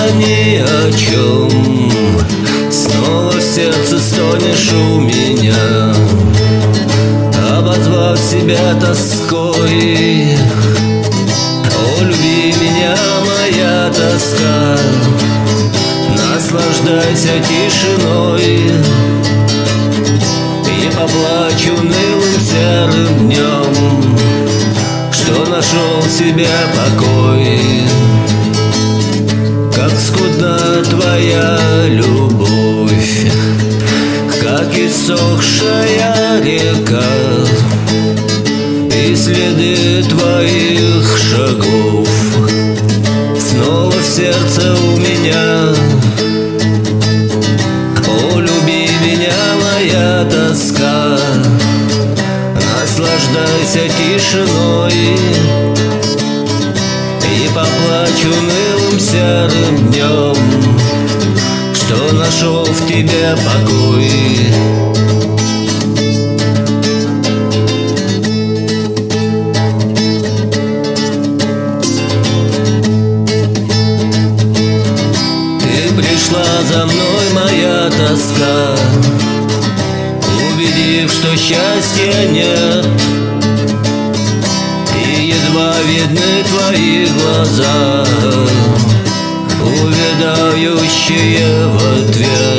ни о чем. Снова в сердце стонешь у меня, обозвав себя тоской. О, люби меня, моя тоска, наслаждайся тишиной и поплачь унылым серым днем, что нашел в себе покой. Как скудна твоя любовь, как иссохшая река, и следы твоих шагов снова в сердце у меня. О, люби меня, моя тоска, наслаждайся тишиной и поплачь унылым серым днем, что нашел в тебе покой. Ты пришла за мной, моя тоска, убедив, что счастья нет, и едва видны твои глаза, увядающие в ответ.